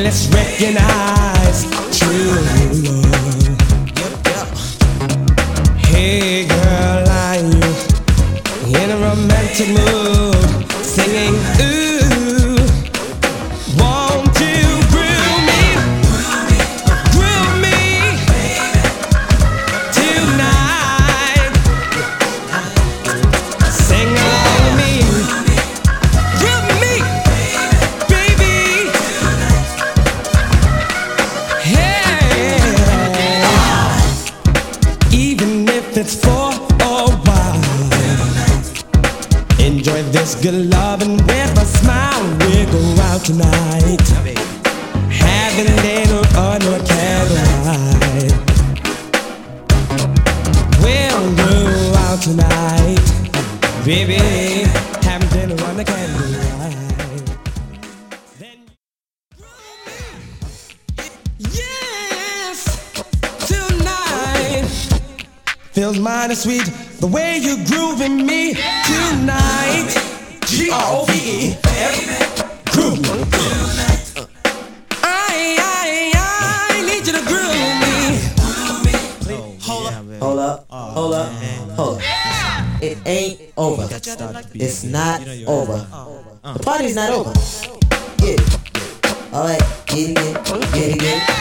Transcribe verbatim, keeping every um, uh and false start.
let's recognize true love. Hey girl, are you in a romantic mood? Singing ooh, won't you groove me, groove me tonight? Sing along with me, groove me, baby. Hey, even if it's for a while, enjoy this good loving with a smile. We'll go out tonight, having dinner under candlelight. We'll go out tonight, baby, having dinner under candlelight. Then yes, tonight feels mighty sweet the way you grooving me tonight. G R O V E, groove. I, I, I need you to groove me. Hold up, Hold up, hold up, hold up. It ain't over. It's not over. The party's not over. Get it. Alright, get it, get it, get it, get it.